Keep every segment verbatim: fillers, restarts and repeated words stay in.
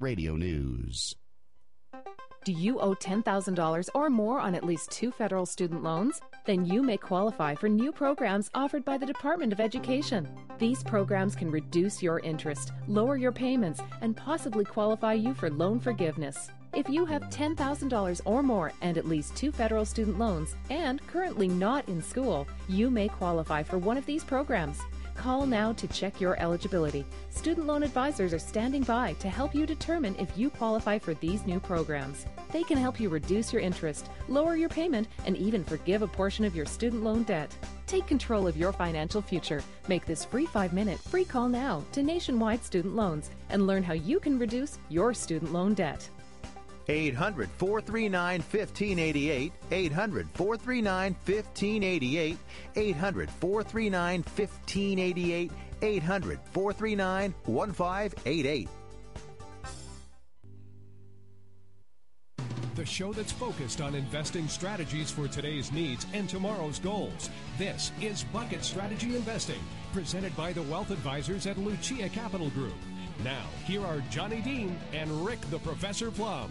Radio News. Do you owe ten thousand dollars or more on at least two federal student loans? Then you may qualify for new programs offered by the Department of Education. These programs can reduce your interest, lower your payments, and possibly qualify you for loan forgiveness. If you have ten thousand dollars or more and at least two federal student loans and currently not in school, you may qualify for one of these programs. Call now to check your eligibility. Student loan advisors are standing by to help you determine if you qualify for these new programs. They can help you reduce your interest, lower your payment, and even forgive a portion of your student loan debt. Take control of your financial future. Make this free five-minute free call now to Nationwide Student Loans and learn how you can reduce your student loan debt. eight hundred, four three nine, one five eight eight, eight hundred, four three nine, one five eight eight, eight hundred, four three nine, one five eight eight, eight hundred, four three nine, one five eight eight. The show that's focused on investing strategies for today's needs and tomorrow's goals. This is Bucket Strategy Investing, presented by the Wealth Advisors at Lucia Capital Group. Now, here are Johnny Dean and Rick the Professor Plum.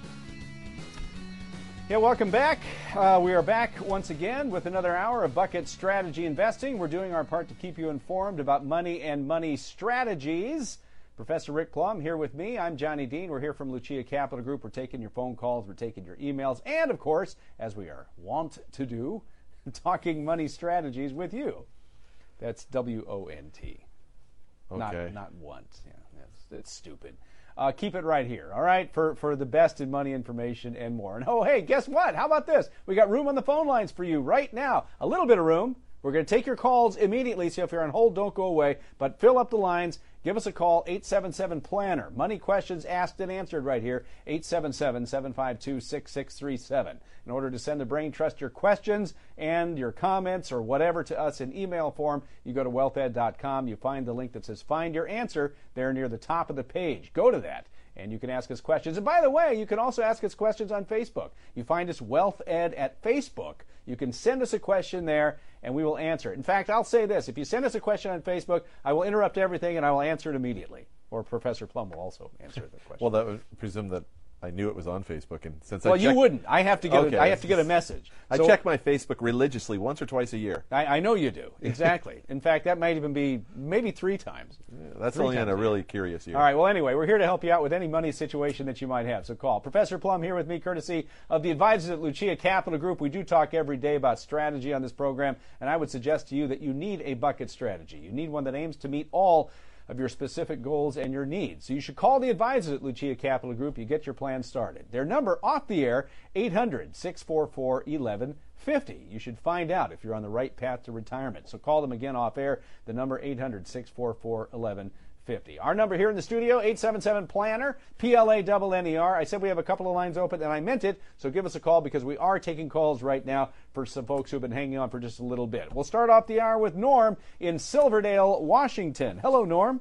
Yeah, welcome back. Uh, we are back once again with another hour of Bucket Strategy Investing. We're doing our part to keep you informed about money and money strategies. Professor Rick Plum here with me. I'm Johnny Dean. We're here from Lucia Capital Group. We're taking your phone calls. We're taking your emails. And, of course, as we are wont to do, talking money strategies with you. That's W O N T. Okay. Not, not want. Yeah, that's, that's stupid. Uh, keep it right here, all right, for, for the best in money information and more. And, oh, hey, guess what? How about this? We got room on the phone lines for you right now. A little bit of room. We're going to take your calls immediately, so if you're on hold, don't go away. But fill up the lines. Give us a call, eight seven seven, planner. Money questions asked and answered right here, eight seven seven, seven five two, six six three seven. In order to send the Brain Trust your questions and your comments or whatever to us in email form, you go to wealth ed dot com. You find the link that says Find Your Answer there near the top of the page. Go to that, and you can ask us questions. And by the way, you can also ask us questions on Facebook. You find us Wealth Ed at Facebook. You can send us a question there, and we will answer it. In fact, I'll say this. If you send us a question on Facebook, I will interrupt everything, and I will answer it immediately. Or Professor Plum will also answer the question. Well, that would presume that I knew it was on Facebook, and since well, I you wouldn't. I have to get. Okay. A, I have to get a message. I so, check my Facebook religiously once or twice a year. I, I know you do. Exactly. In fact, that might even be maybe three times. Yeah, that's three only in a year. really curious year. All right. Well, anyway, we're here to help you out with any money situation that you might have. So call. Professor Plum here with me, courtesy of the advisors at Lucia Capital Group. We do talk every day about strategy on this program, and I would suggest to you that you need a bucket strategy. You need one that aims to meet all of your specific goals and your needs. So you should call the advisors at Lucia Capital Group. You get your plan started. Their number off the air, eight hundred, six four four, eleven fifty. You should find out if you're on the right path to retirement. So call them again off air. The number eight hundred, six four four, eleven fifty. Our number here in the studio, eight seven seven, planner, P L A N N E R. I said we have a couple of lines open, and I meant it, so give us a call because we are taking calls right now for some folks who have been hanging on for just a little bit. We'll start off the hour with Norm in Silverdale, Washington. Hello, Norm.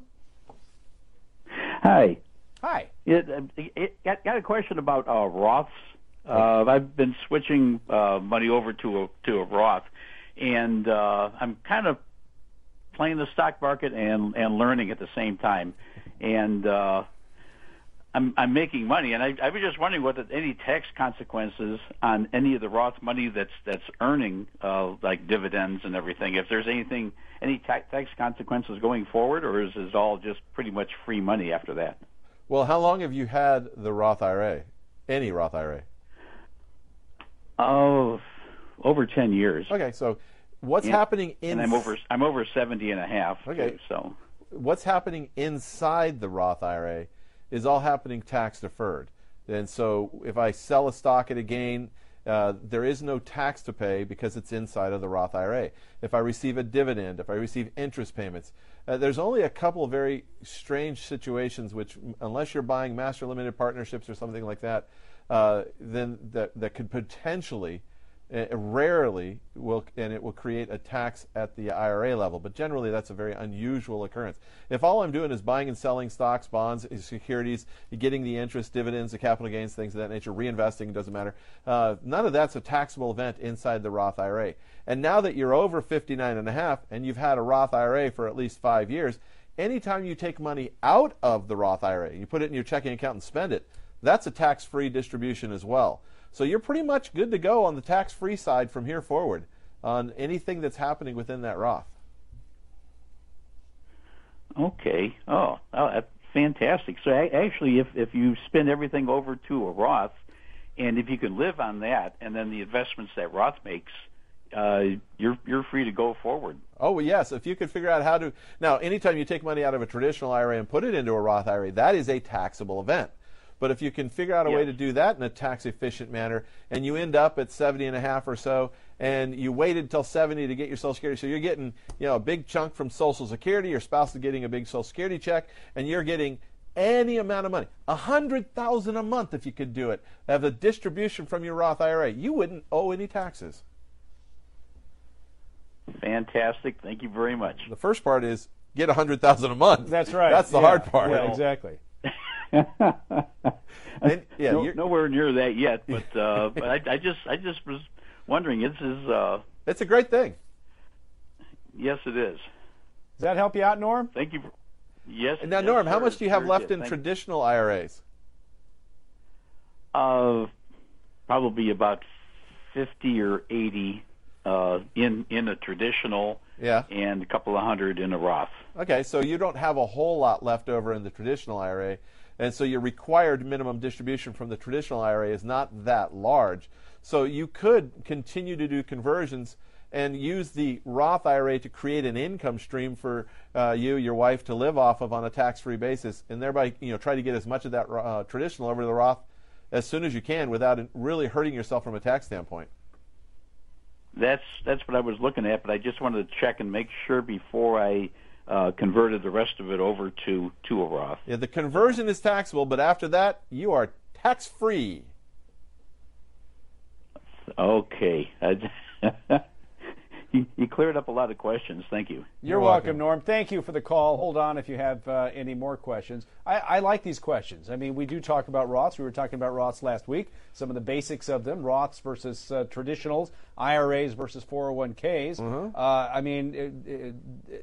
Hi. Hi. It, it, got, got a question about uh, Roths. Uh, I've been switching uh, money over to a, to a Roth, and uh, I'm kind of playing the stock market and, and learning at the same time. And uh, I'm, I'm making money, and I, I was just wondering whether any tax consequences on any of the Roth money that's that's earning, uh, like dividends and everything. If there's anything, any ta- tax consequences going forward, or is it all just pretty much free money after that? Well, how long have you had the Roth I R A? Any Roth I R A? Oh, over ten years. Okay, so what's yeah. happening in? And I'm over. I'm over seventy and a half. Okay, too, so what's happening inside the Roth I R A is all happening tax deferred. And so if I sell a stock at a gain, uh, there is no tax to pay because it's inside of the Roth I R A. If I receive a dividend, if I receive interest payments, uh, there's only a couple of very strange situations which, unless you're buying master limited partnerships or something like that, uh, then that, that could potentially, uh, rarely, will, and it will create a tax at the I R A level. But generally, that's a very unusual occurrence. If all I'm doing is buying and selling stocks, bonds, securities, getting the interest, dividends, the capital gains, things of that nature, reinvesting, doesn't matter. Uh, none of that's a taxable event inside the Roth I R A. And now that you're over fifty-nine and a half and you've had a Roth I R A for at least five years, anytime you take money out of the Roth I R A, you put it in your checking account and spend it, that's a tax-free distribution as well. So you're pretty much good to go on the tax-free side from here forward on anything that's happening within that Roth. Okay. Oh, oh that's fantastic. So I, actually, if, if you spend everything over to a Roth, and if you can live on that, and then the investments that Roth makes, uh, you're you're free to go forward. Oh, well, yes. If you could figure out how to... Now, anytime you take money out of a traditional I R A and put it into a Roth I R A, that is a taxable event. But if you can figure out a yes. way to do that in a tax-efficient manner, and you end up at seventy and a half or so, and you waited till seventy to get your Social Security, so you're getting, you know, a big chunk from Social Security, your spouse is getting a big Social Security check, and you're getting any amount of money, a hundred thousand a month if you could do it, have a distribution from your Roth I R A, you wouldn't owe any taxes. Fantastic. Thank you very much. The first part is get a hundred thousand a month. That's right. That's the yeah. hard part. Yeah, exactly. and, yeah, no, nowhere near that yet, but uh, but I, I just I just was wondering. This is uh, it's a great thing. Yes, it is. Does that help you out, Norm? Thank you. Yes. And now, yes, Norm, sir. how much do you have Very left good. in Thank traditional I R As? Uh, probably about fifty or eighty uh, in in a traditional, yeah, and a couple of hundred in a Roth. Okay, so you don't have a whole lot left over in the traditional I R A, and so your required minimum distribution from the traditional I R A is not that large. So you could continue to do conversions and use the Roth I R A to create an income stream for uh, you, your wife, to live off of on a tax-free basis, and thereby, you know, try to get as much of that uh, traditional over to the Roth as soon as you can without really hurting yourself from a tax standpoint. That's that's what I was looking at, but I just wanted to check and make sure before I uh, converted the rest of it over to, to a Roth. Yeah, the conversion is taxable, but after that, you are tax-free. Okay. You, you cleared up a lot of questions. Thank you. You're, You're welcome, welcome, Norm. Thank you for the call. Hold on if you have uh, any more questions. I, I like these questions. I mean, we do talk about Roths. We were talking about Roths last week, some of the basics of them, Roths versus uh, traditionals, I R As versus four oh one Ks. Mm-hmm. uh, I mean, it, it,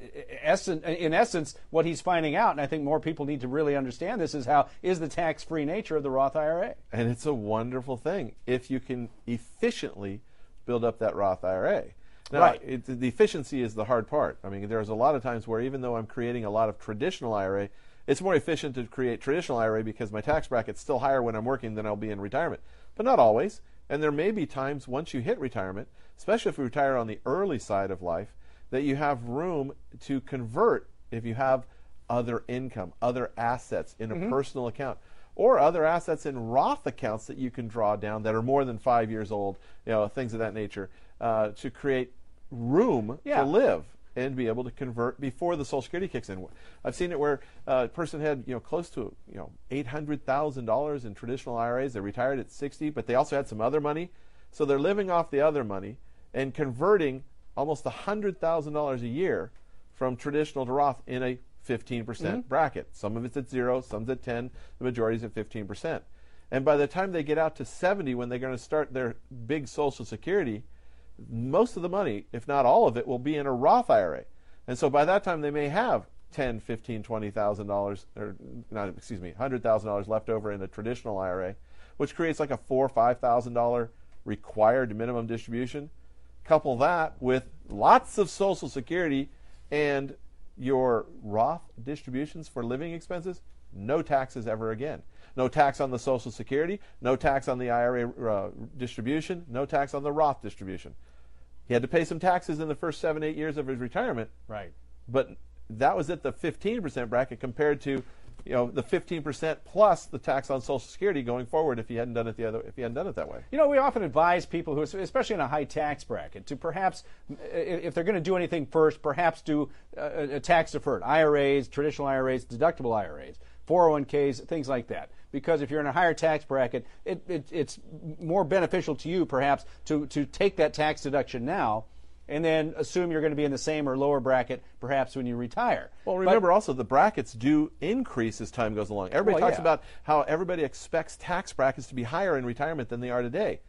it, in essence, what he's finding out, and I think more people need to really understand this, is how is the tax-free nature of the Roth I R A. And it's a wonderful thing if you can efficiently build up that Roth I R A. Now, right. it, the efficiency is the hard part. I mean, there's a lot of times where even though I'm creating a lot of traditional I R A, it's more efficient to create traditional I R A because my tax bracket's still higher when I'm working than I'll be in retirement. But not always. And there may be times once you hit retirement, especially if you retire on the early side of life, that you have room to convert if you have other income, other assets in a mm-hmm. personal account, or other assets in Roth accounts that you can draw down that are more than five years old, you know, things of that nature, uh, to create room yeah. to live and be able to convert before the Social Security kicks in. I've seen it where a person had, you know, close to, you know, eight hundred thousand dollars in traditional I R As. They retired at sixty, but they also had some other money. So they're living off the other money and converting almost one hundred thousand dollars a year from traditional to Roth in a fifteen percent mm-hmm. bracket. Some of it's at zero, some's at ten, the majority is at fifteen percent. And by the time they get out to seventy, when they're going to start their big Social Security, most of the money, if not all of it, will be in a Roth I R A. And so by that time they may have ten, fifteen, twenty thousand dollars, or not, excuse me, one hundred thousand dollars left over in a traditional I R A, which creates like a four or five thousand dollars required minimum distribution. Couple that with lots of Social Security and your Roth distributions for living expenses, no taxes ever again. No tax on the Social Security, no tax on the I R A uh, distribution, no tax on the Roth distribution. He had to pay some taxes in the first seven, eight years of his retirement. Right. But that was at the fifteen percent bracket compared to, you know, the fifteen percent plus the tax on Social Security going forward if he hadn't done it the other if he hadn't done it that way. You know, we often advise people who, especially in a high tax bracket, to perhaps, if they're going to do anything first, perhaps do a, a tax deferred I R As, traditional I R As, deductible I R As, four oh one Ks, things like that. Because if you're in a higher tax bracket, it, it, it's more beneficial to you, perhaps, to, to take that tax deduction now and then assume you're going to be in the same or lower bracket, perhaps, when you retire. Well, remember but, also the brackets do increase as time goes along. Everybody well, talks yeah. about how everybody expects tax brackets to be higher in retirement than they are today.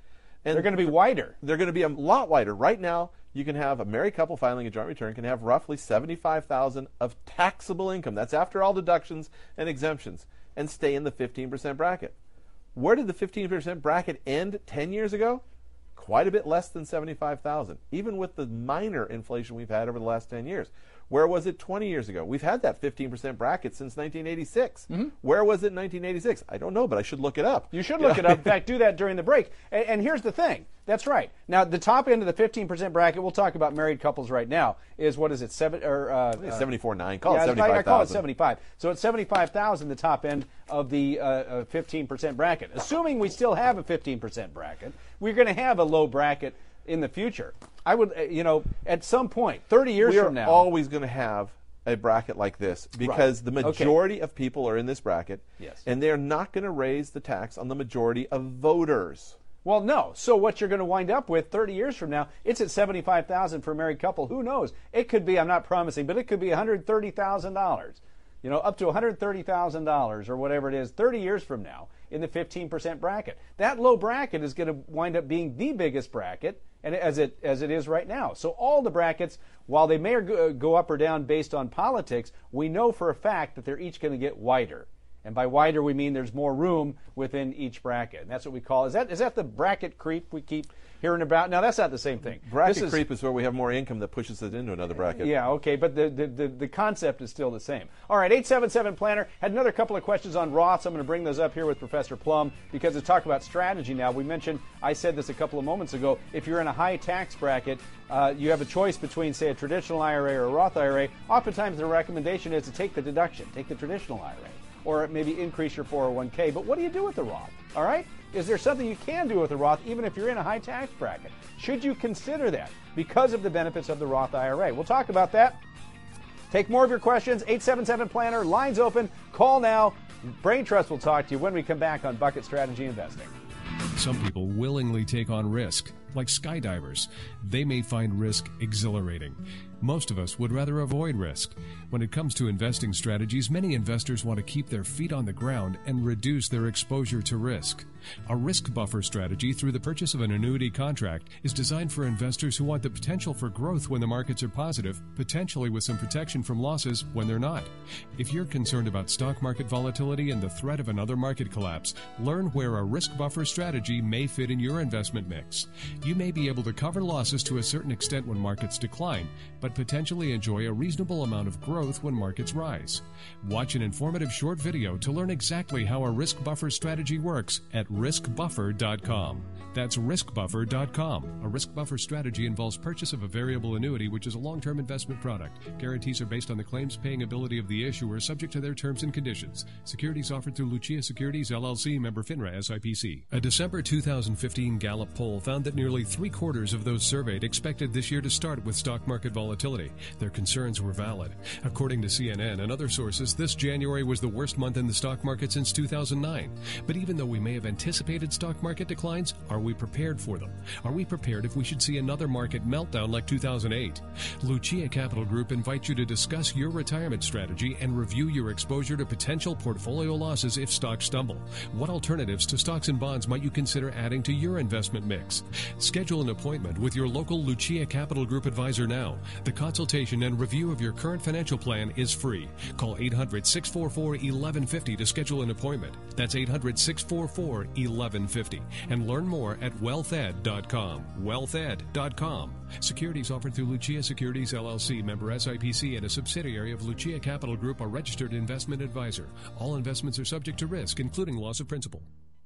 And they're going to be wider. They're going to be a lot wider. Right now, you can have a married couple filing a joint return can have roughly seventy-five thousand dollars of taxable income. That's after all deductions and exemptions, and stay in the fifteen percent bracket. Where did the fifteen percent bracket end ten years ago? Quite a bit less than seventy-five thousand dollars, even with the minor inflation we've had over the last ten years. Where was it twenty years ago? We've had that fifteen percent bracket since nineteen eighty-six. Mm-hmm. Where was it in nineteen eighty-six? I don't know, but I should look it up. You should look it up. In fact, do that during the break. And, and here's the thing. That's right. Now, the top end of the fifteen percent bracket, we'll talk about married couples right now, is what is it, seven or uh, seventy-four point nine. Call yeah, it seventy-five thousand. I call it seventy-five. So it's seventy-five thousand, the top end of the uh, uh, fifteen percent bracket. Assuming we still have a fifteen percent bracket, we're going to have a low bracket in the future. I would, uh, you know, at some point, thirty years we are from now, always going to have a bracket like this because right. the majority okay. of people are in this bracket, yes. and they're not going to raise the tax on the majority of voters. Well, no. So what you're going to wind up with thirty years from now, it's at seventy-five thousand dollars for a married couple. Who knows? It could be, I'm not promising, but it could be one hundred thirty thousand dollars. You know, up to one hundred thirty thousand dollars or whatever it is thirty years from now in the fifteen percent bracket. That low bracket is going to wind up being the biggest bracket and as it as it is right now. So all the brackets, while they may go up or down based on politics, we know for a fact that they're each going to get wider. And by wider, we mean there's more room within each bracket. And that's what we call, is that is that the bracket creep we keep hearing about? Now, that's not the same thing. Bracket this is, creep is where we have more income that pushes it into another bracket. Yeah, okay, but the, the, the, the concept is still the same. All right, eight seven seven Planner had another couple of questions on Roths. I'm going to bring those up here with Professor Plum because to talk about strategy now, we mentioned, I said this a couple of moments ago, if you're in a high tax bracket, uh, you have a choice between, say, a traditional I R A or a Roth I R A. Oftentimes the recommendation is to take the deduction, take the traditional I R A. Or maybe increase your four oh one k. But what do you do with the Roth? All right? Is there something you can do with the Roth even if you're in a high tax bracket? Should you consider that because of the benefits of the Roth I R A? We'll talk about that. Take more of your questions. eight seven seven Planner. Lines open. Call now. Brain Trust will talk to you when we come back on Bucket Strategy Investing. Some people willingly take on risk, like skydivers. They may find risk exhilarating. Most of us would rather avoid risk. When it comes to investing strategies, many investors want to keep their feet on the ground and reduce their exposure to risk. A risk buffer strategy through the purchase of an annuity contract is designed for investors who want the potential for growth when the markets are positive, potentially with some protection from losses when they're not. If you're concerned about stock market volatility and the threat of another market collapse, learn where a risk buffer strategy may fit in your investment mix. You may be able to cover losses to a certain extent when markets decline, but potentially enjoy a reasonable amount of growth when markets rise. Watch an informative short video to learn exactly how a risk buffer strategy works at risk buffer dot com. That's risk buffer dot com. A risk buffer strategy involves purchase of a variable annuity, which is a long-term investment product. Guarantees are based on the claims-paying ability of the issuer, subject to their terms and conditions. Securities offered through Lucia Securities, L L C, member FINRA S I P C. A December two thousand fifteen Gallup poll found that nearly three-quarters of those surveyed expected this year to start with stock market volatility. Their concerns were valid. According to C N N and other sources, this January was the worst month in the stock market since two thousand nine. But even though we may have anticipated stock market declines, are we prepared for them? Are we prepared if we should see another market meltdown like two thousand eight? Lucia Capital Group invites you to discuss your retirement strategy and review your exposure to potential portfolio losses if stocks stumble. What alternatives to stocks and bonds might you consider adding to your investment mix? Schedule an appointment with your local Lucia Capital Group advisor now. The consultation and review of your current financial plan is free. Call eight hundred, six four four, eleven fifty to schedule an appointment. That's eight hundred, six four four, eleven fifty. And learn more at wealth ed dot com. wealth ed dot com. Securities offered through Lucia Securities, L L C, member S I P C, and a subsidiary of Lucia Capital Group, a registered investment advisor. All investments are subject to risk, including loss of principal.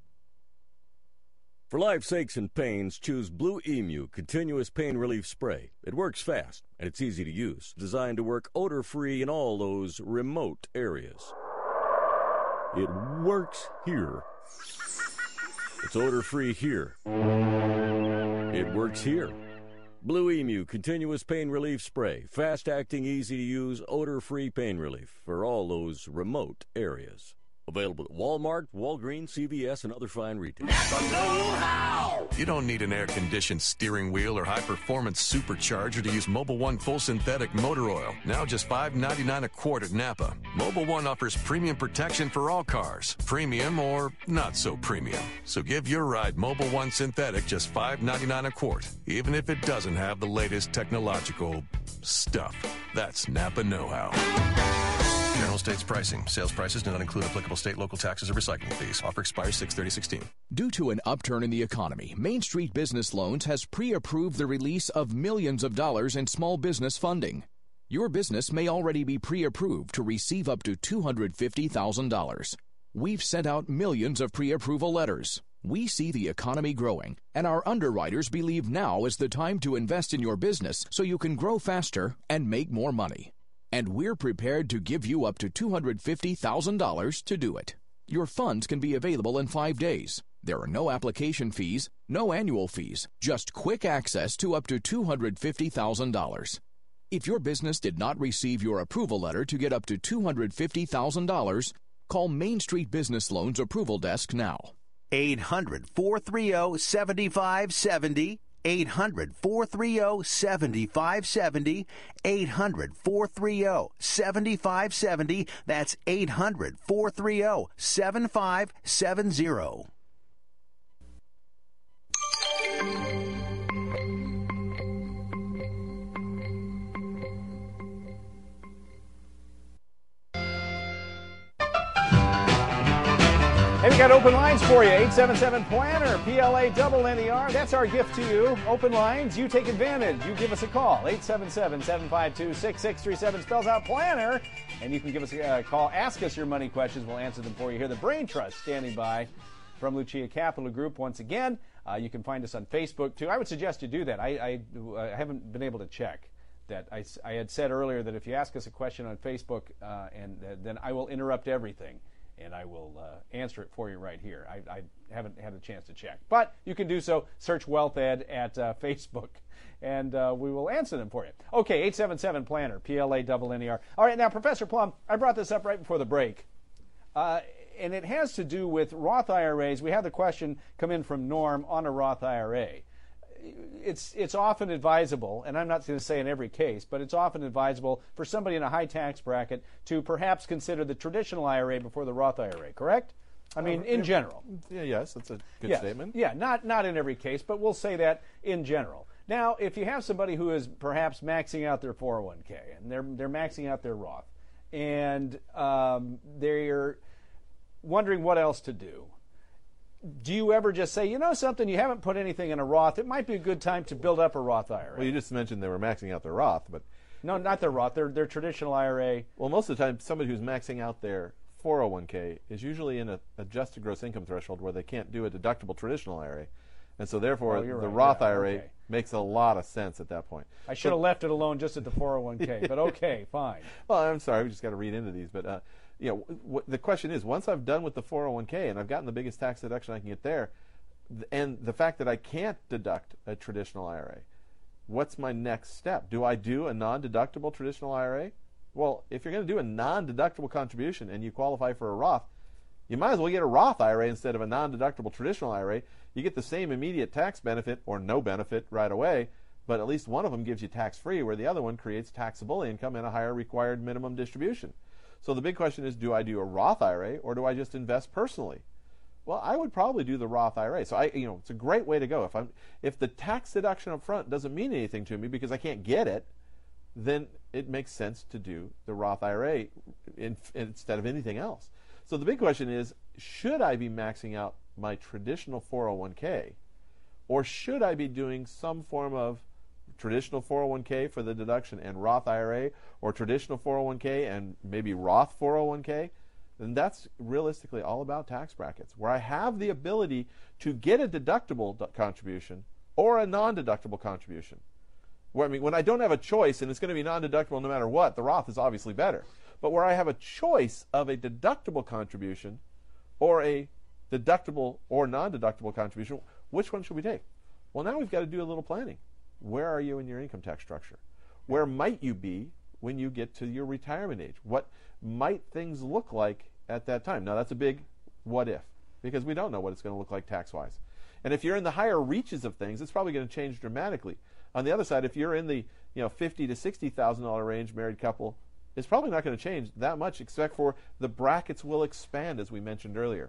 For life's aches and pains, choose Blue Emu Continuous Pain Relief Spray. It works fast, and it's easy to use. Designed to work odor-free in all those remote areas. It works here. It's odor-free here. It works here. Blue Emu Continuous Pain Relief Spray. Fast-acting, easy-to-use, odor-free pain relief for all those remote areas. Available at Walmart, Walgreens, C V S, and other fine retailers. You don't need an air-conditioned steering wheel or high-performance supercharger to use Mobil One full synthetic motor oil. Now just five ninety-nine a quart at Napa. Mobil One offers premium protection for all cars, premium or not so premium. So give your ride Mobil One synthetic just five ninety-nine a quart, even if it doesn't have the latest technological stuff. That's Napa know-how. General states pricing. Sales prices do not include applicable state, local taxes, or recycling fees. Offer expires six thirty sixteen. Due to an upturn in the economy, Main Street Business Loans has pre-approved the release of millions of dollars in small business funding. Your business may already be pre-approved to receive up to two hundred fifty thousand dollars. We've sent out millions of pre-approval letters. We see the economy growing, and our underwriters believe now is the time to invest in your business so you can grow faster and make more money. And we're prepared to give you up to two hundred fifty thousand dollars to do it. Your funds can be available in five days. There are no application fees, no annual fees, just quick access to up to two hundred fifty thousand dollars. If your business did not receive your approval letter to get up to two hundred fifty thousand dollars, call Main Street Business Loans Approval Desk now. eight hundred, four three zero, seven five seven zero. eight hundred, four three zero, seven five seven zero. eight hundred, four three zero, seven five seven zero. That's eight hundred, four three zero, seven five seven zero. Hey, we got open lines for you. eight seven seven planner, P L A double N E R. That's our gift to you. Open lines. You take advantage. You give us a call. eight seven seven, seven five two, six six three seven spells out planner. And you can give us a call. Ask us your money questions. We'll answer them for you here. The Brain Trust standing by from Lucia Capital Group once again. Uh, you can find us on Facebook, too. I would suggest you do that. I, I, I haven't been able to check that. I, I had said earlier that if you ask us a question on Facebook, uh, and uh, then I will interrupt everything. And I will uh, answer it for you right here. I, I haven't had a chance to check. But you can do so. Search Wealth Ed at uh, Facebook, and uh, we will answer them for you. Okay, eight seven seven planner, P L A double N E R. All right, now, Professor Plum, I brought this up right before the break, uh, and it has to do with Roth I R As. We had the question come in from Norm on a Roth I R A. It's it's often advisable, and I'm not going to say in every case, but it's often advisable for somebody in a high tax bracket to perhaps consider the traditional I R A before the Roth I R A, correct? I mean, in general. Yeah, yes, that's a good yes. statement. Yeah, not, not in every case, but we'll say that in general. Now, if you have somebody who is perhaps maxing out their four oh one k, and they're, they're maxing out their Roth, and um, they're wondering what else to do, do you ever just say, you know something, you haven't put anything in a Roth, it might be a good time to build up a Roth I R A? Well, you just mentioned they were maxing out their Roth, but... No, not their Roth, their, their traditional I R A. Well, most of the time, somebody who's maxing out their four oh one k is usually in an adjusted gross income threshold where they can't do a deductible traditional I R A. And so, therefore, oh, the right. Roth yeah, I R A okay. makes a lot of sense at that point. I should have left it alone just at the four oh one k, but okay, fine. Well, I'm sorry, we just got to read into these, but... Uh, you know, w- w- the question is, once I've done with the four oh one k and I've gotten the biggest tax deduction I can get there, th- and the fact that I can't deduct a traditional I R A, what's my next step? Do I do a non-deductible traditional I R A? Well, if you're going to do a non-deductible contribution and you qualify for a Roth, you might as well get a Roth I R A instead of a non-deductible traditional I R A. You get the same immediate tax benefit or no benefit right away, but at least one of them gives you tax-free, where the other one creates taxable income and a higher required minimum distribution. So the big question is, do I do a Roth I R A or do I just invest personally? Well, I would probably do the Roth I R A. So I, you know, it's a great way to go. If I'm, if the tax deduction up front doesn't mean anything to me because I can't get it, then it makes sense to do the Roth I R A in, instead of anything else. So the big question is, should I be maxing out my traditional four oh one k, or should I be doing some form of traditional four oh one k for the deduction and Roth I R A, or traditional four oh one k and maybe Roth four oh one k? Then that's realistically all about tax brackets, where I have the ability to get a deductible d- contribution or a non-deductible contribution. Where, I mean, when I don't have a choice and it's going to be non-deductible no matter what, the Roth is obviously better. But where I have a choice of a deductible contribution or a deductible or non-deductible contribution, which one should we take? Well, now we've got to do a little planning. Where are you in your income tax structure? Where might you be when you get to your retirement age? What might things look like at that time. Now, that's a big what if, because we don't know what it's going to look like tax-wise. And if you're in the higher reaches of things, it's probably going to change dramatically. On the other side, if you're in the you know fifty to sixty thousand dollar range, married couple, it's probably not going to change that much, except for the brackets will expand, as we mentioned earlier.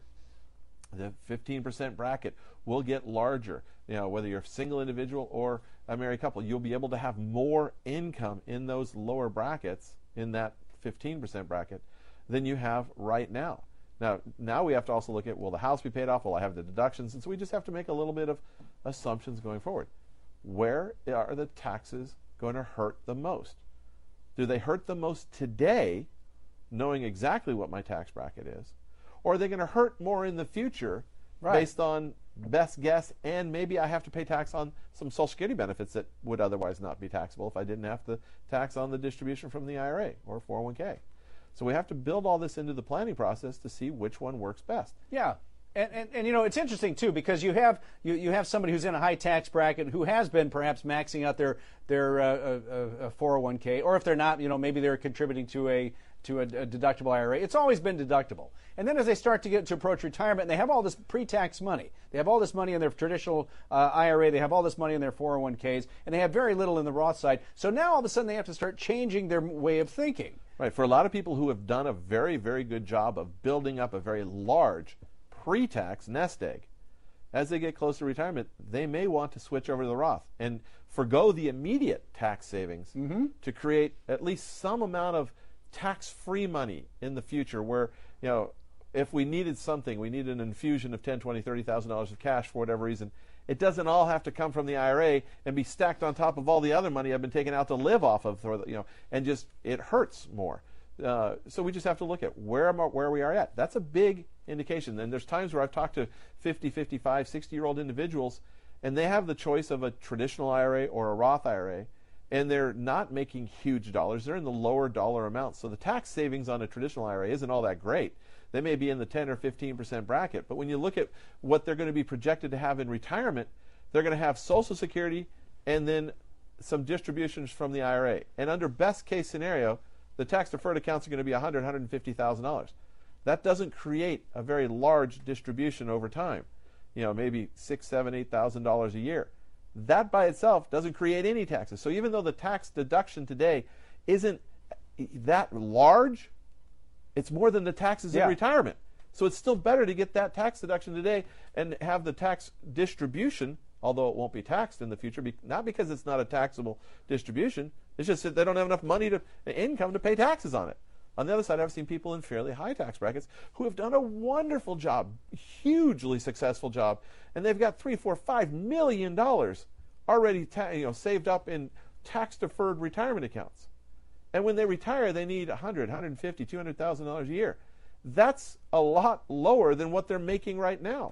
The fifteen percent bracket will get larger. You know, whether you're a single individual or a married couple, you'll be able to have more income in those lower brackets, in that fifteen percent bracket, than you have right now. Now, now we have to also look at, will the house be paid off? Will I have the deductions? And so we just have to make a little bit of assumptions going forward. Where are the taxes going to hurt the most? Do they hurt the most today, knowing exactly what my tax bracket is? Or are they going to hurt more in the future, right, based on best guess, and maybe I have to pay tax on some Social Security benefits that would otherwise not be taxable if I didn't have to tax on the distribution from the I R A or four oh one K? So we have to build all this into the planning process to see which one works best. Yeah. And, and, and you know, it's interesting, too, because you have you, you have somebody who's in a high tax bracket who has been perhaps maxing out their their uh, uh, uh, four oh one K, or if they're not, you know, maybe they're contributing to a to a, a deductible I R A. It's always been deductible. And then as they start to get to approach retirement, and they have all this pre-tax money. They have all this money in their traditional uh, I R A. They have all this money in their four oh one Ks, and they have very little in the Roth side. So now all of a sudden they have to start changing their way of thinking. Right. For a lot of people who have done a very, very good job of building up a very large pre-tax nest egg, as they get close to retirement, they may want to switch over to the Roth and forgo the immediate tax savings mm-hmm. to create at least some amount of tax-free money in the future, where, you know, if we needed something, we needed an infusion of ten, twenty, thirty thousand dollars of cash for whatever reason, it doesn't all have to come from the I R A and be stacked on top of all the other money I've been taking out to live off of, or, you know, and just it hurts more. Uh, so we just have to look at where where we are at. That's a big indication. And there's times where I've talked to fifty, fifty-five, sixty-year-old individuals, and they have the choice of a traditional I R A or a Roth I R A, and they're not making huge dollars. They're in the lower dollar amounts. So the tax savings on a traditional I R A isn't all that great. They may be in the ten or fifteen percent bracket. But when you look at what they're going to be projected to have in retirement, they're going to have Social Security and then some distributions from the I R A. And under best case scenario, the tax-deferred accounts are going to be one hundred thousand dollars, one hundred fifty thousand dollars. That doesn't create a very large distribution over time. You know, maybe six, seven, eight thousand dollars a year. That by itself doesn't create any taxes. So even though the tax deduction today isn't that large, it's more than the taxes yeah. in retirement. So it's still better to get that tax deduction today and have the tax distribution, although it won't be taxed in the future, not because it's not a taxable distribution. It's just that they don't have enough money to income to pay taxes on it. On the other side, I've seen people in fairly high tax brackets who have done a wonderful job, hugely successful job, and they've got three, four, five million dollars already ta- you know, saved up in tax-deferred retirement accounts. And when they retire, they need one hundred, one hundred fifty, two hundred thousand dollars a year. That's a lot lower than what they're making right now.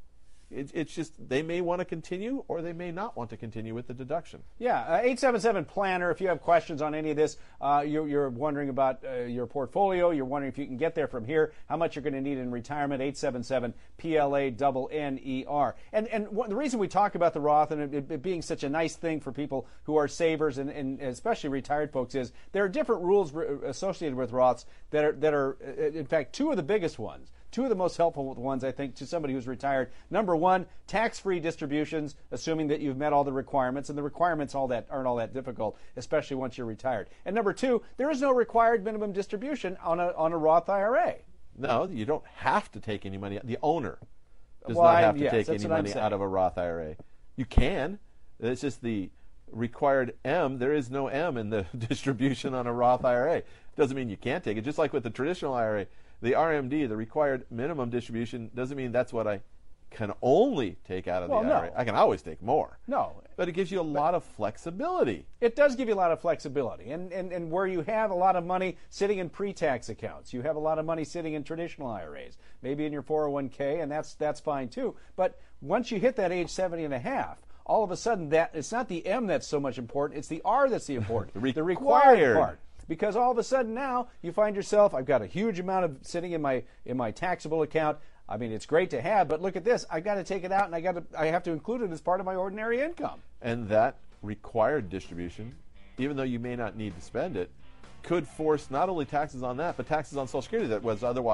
It, it's just they may want to continue or they may not want to continue with the deduction. Yeah, uh, eight seven seven planner. If you have questions on any of this, uh, you're, you're wondering about uh, your portfolio, you're wondering if you can get there from here, how much you're going to need in retirement, eight seven seven P L A N N E R. And and what, the reason we talk about the Roth and it, it being such a nice thing for people who are savers and, and especially retired folks is there are different rules re- associated with Roths that are, that are, in fact, two of the biggest ones. Two of the most helpful ones, I think, to somebody who's retired. Number one, tax-free distributions, assuming that you've met all the requirements, and the requirements all that aren't all that difficult, especially once you're retired. And number two, there is no required minimum distribution on a on a Roth I R A. No, you don't have to take any money. The owner does well, not have I, to yes, take any money out of a Roth I R A. You can. It's just the required M. There is no M in the distribution on a Roth I R A. Doesn't mean you can't take it. Just like with the traditional I R A. The R M D, the required minimum distribution, doesn't mean that's what I can only take out of well, the I R A. No. I can always take more. No. But it gives you a lot of flexibility. It does give you a lot of flexibility. And, and, and where you have a lot of money sitting in pre-tax accounts, you have a lot of money sitting in traditional I R As, maybe in your four oh one K, and that's that's fine too. But once you hit that age seventy and a half, all of a sudden that it's not the M that's so much important, it's the R that's the important, the, required. the required part. Because all of a sudden now you find yourself, I've got a huge amount of sitting in my in my taxable account. I mean, it's great to have, but look at this. I got to take it out, and I got to I have to include it as part of my ordinary income. And that required distribution, even though you may not need to spend it, could force not only taxes on that, but taxes on Social Security that was otherwise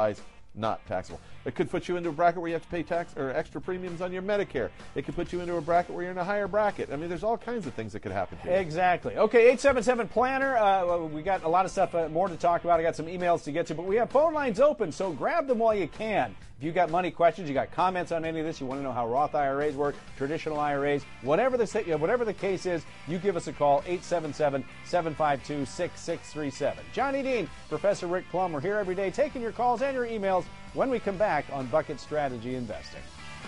not taxable. It could put you into a bracket where you have to pay tax or extra premiums on your Medicare. It could put you into a bracket where you're in a higher bracket. I mean, there's all kinds of things that could happen to you. Exactly. Okay, eight seven seven planner. Uh, we got a lot of stuff uh, more to talk about. I got some emails to get to, but we have phone lines open, so grab them while you can. If you got money questions, you got comments on any of this, you want to know how Roth I R As work, traditional I R As, whatever the whatever the case is, you give us a call, eight seven seven, seven five two, six six three seven. Johnny Dean, Professor Rick Plum, we're here every day taking your calls and your emails when we come back on Bucket Strategy Investing.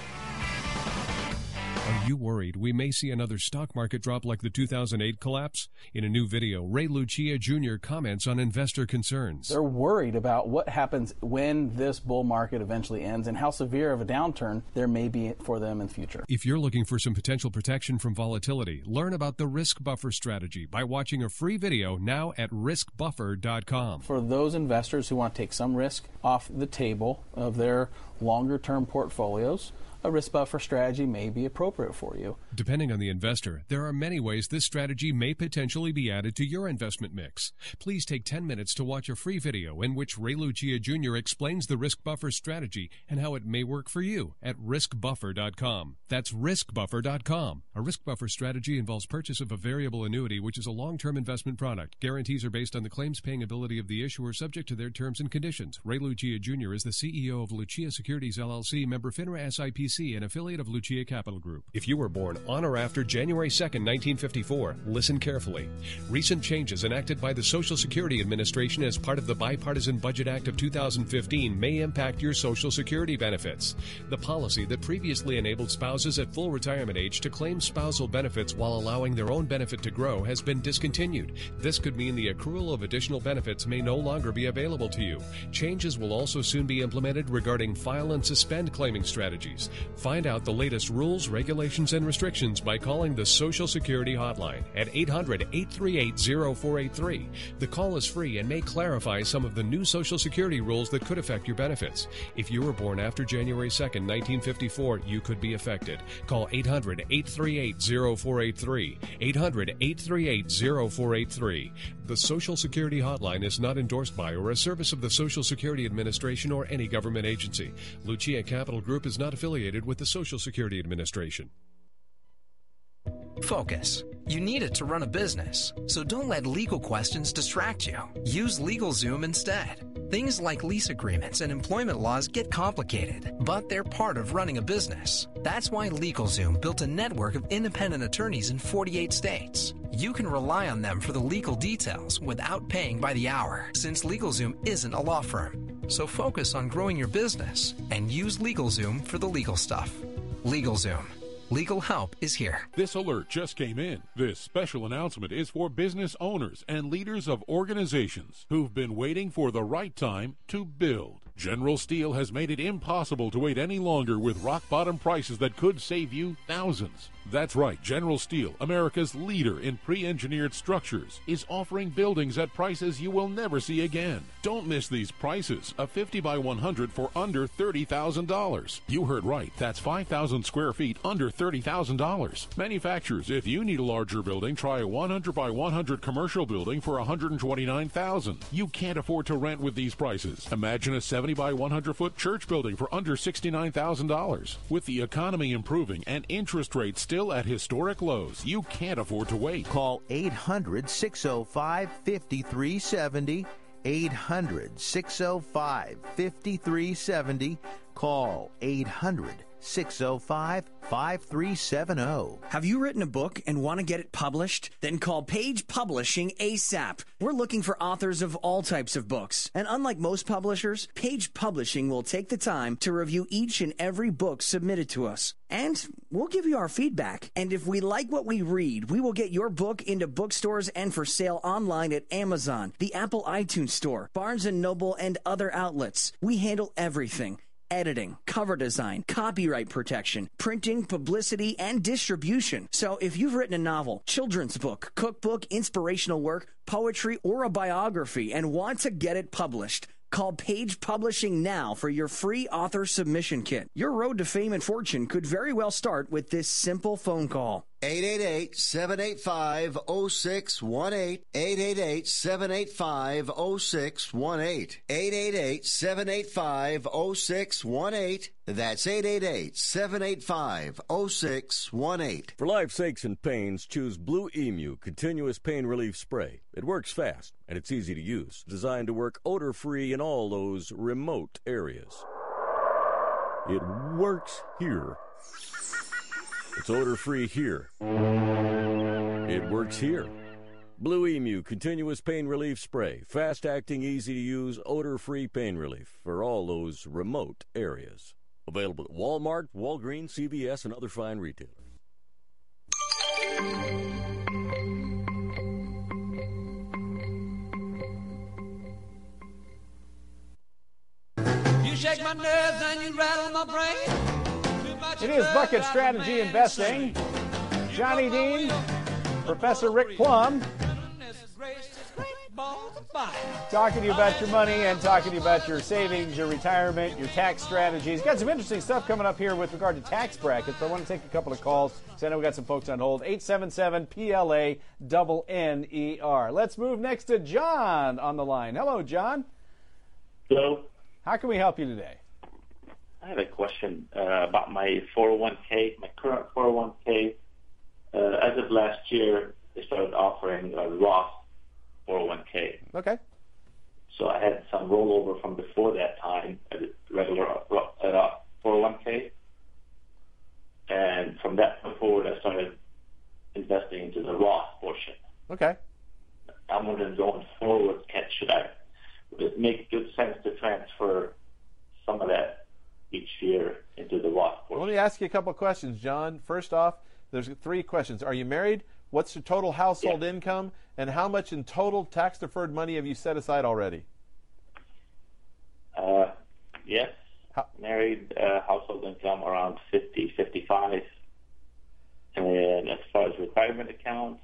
Are you worried we may see another stock market drop like the two thousand eight collapse? In a new video, Ray Lucia Junior comments on investor concerns. They're worried about what happens when this bull market eventually ends and how severe of a downturn there may be for them in the future. If you're looking for some potential protection from volatility, learn about the risk buffer strategy by watching a free video now at risk buffer dot com. For those investors who want to take some risk off the table of their longer-term portfolios, a risk buffer strategy may be appropriate for you. Depending on the investor, there are many ways this strategy may potentially be added to your investment mix. Please take ten minutes to watch a free video in which Ray Lucia Junior explains the risk buffer strategy and how it may work for you at risk buffer dot com. That's risk buffer dot com. A risk buffer strategy involves purchase of a variable annuity, which is a long-term investment product. Guarantees are based on the claims-paying ability of the issuer, subject to their terms and conditions. Ray Lucia Junior is the C E O of Lucia Securities, L L C, member FINRA S I P C, an affiliate of Lucia Capital Group. If you were born on or after January second, nineteen fifty-four, listen carefully. Recent changes enacted by the Social Security Administration as part of the Bipartisan Budget Act of two thousand fifteen may impact your Social Security benefits. The policy that previously enabled spouses at full retirement age to claim spousal benefits while allowing their own benefit to grow has been discontinued. This could mean the accrual of additional benefits may no longer be available to you. Changes will also soon be implemented regarding file and suspend claiming strategies. Find out the latest rules, regulations, and restrictions by calling the Social Security Hotline at eight hundred, eight three eight, zero four eight three. The call is free and may clarify some of the new Social Security rules that could affect your benefits. If you were born after January second, nineteen fifty-four, you could be affected. Call eight hundred, eight three eight, zero four eight three. eight hundred, eight three eight, zero four eight three. The Social Security Hotline is not endorsed by or a service of the Social Security Administration or any government agency. Lucia Capital Group is not affiliated with the Social Security Administration. Focus. You need it to run a business, so don't let legal questions distract you. Use LegalZoom instead. Things like lease agreements and employment laws get complicated, but they're part of running a business. That's why LegalZoom built a network of independent attorneys in forty-eight states. You can rely on them for the legal details without paying by the hour, since LegalZoom isn't a law firm. So focus on growing your business and use LegalZoom for the legal stuff. LegalZoom. Legal help is here. This alert just came in. This special announcement is for business owners and leaders of organizations who've been waiting for the right time to build. General Steel has made it impossible to wait any longer with rock-bottom prices that could save you thousands. That's right, General Steel, America's leader in pre-engineered structures, is offering buildings at prices you will never see again. Don't miss these prices. A fifty by one hundred for under thirty thousand dollars. You heard right. That's five thousand square feet under thirty thousand dollars. Manufacturers, if you need a larger building, try a one hundred by one hundred commercial building for one hundred twenty-nine thousand dollars. You can't afford to rent with these prices. Imagine a seventy by one hundred foot church building for under sixty-nine thousand dollars. With the economy improving and interest rates still at historic lows, you can't afford to wait. Call eight hundred, six oh five, five three seven oh. eight hundred, six oh five, five three seven oh. Call eight hundred, six oh five, five three seven oh. Have you written a book and want to get it published? Then call Page Publishing ASAP. We're looking for authors of all types of books. And unlike most publishers, Page Publishing will take the time to review each and every book submitted to us. And we'll give you our feedback. And if we like what we read, we will get your book into bookstores and for sale online at Amazon, the Apple iTunes Store, Barnes and Noble, and other outlets. We handle everything. Editing, cover design, copyright protection, printing, publicity, and distribution. So if you've written a novel, children's book, cookbook, inspirational work, poetry, or a biography and want to get it published, call Page Publishing now for your free author submission kit. Your road to fame and fortune could very well start with this simple phone call. eight eight eight, seven eight five, zero six one eight. eight eight eight, seven eight five, zero six one eight. eight eight eight, seven eight five, zero six one eight. That's eight eight eight, seven eight five, zero six one eight. For life's aches and pains, choose Blue Emu Continuous Pain Relief Spray. It works fast, and it's easy to use. Designed to work odor-free in all those remote areas. It works here. It's odor-free here. It works here. Blue Emu Continuous Pain Relief Spray. Fast-acting, easy-to-use, odor-free pain relief for all those remote areas. Available at Walmart, Walgreens, C V S, and other fine retailers. You shake my nerves and you rattle my brain. It is Bucket Strategy Investing. Johnny Dean, Professor Rick Plum, talking to you about your money and talking to you about your savings, your retirement, your tax strategies. Got some interesting stuff coming up here with regard to tax brackets. I want to take a couple of calls because I know we got some folks on hold. eight seven seven P L A N N E R. Let's move next to John on the line. Hello, John. Hello. How can we help you today? I have a question uh, about my four oh one k, my current four oh one k. Uh, as of last year, they started offering a Roth four oh one k. Okay. So I had some rollover from before that time, a regular uh, four oh one k. And from that point forward, I started investing into the Roth portion. Okay. I'm wondering, going forward, can, should I, would it make good sense to transfer some of that each year into the Roth portion? Let me ask you a couple of questions, John. First off, there's three questions. Are you married? What's your total household yeah. income? And how much in total tax-deferred money have you set aside already? Uh, yes. How? Married, uh, household income around fifty, fifty-five. And as far as retirement accounts,